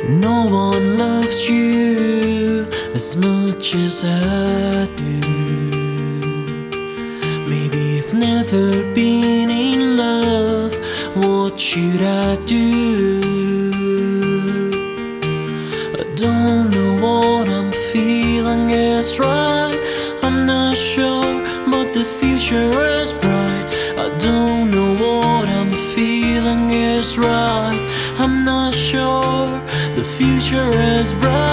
No one loves you as much as I do. Maybe you've never been in love. What should I do? I don't know what I'm feeling is right. I'm not sure, but the future is bright. I don't know what I'm feeling is right. I'm not sure, the future is bright.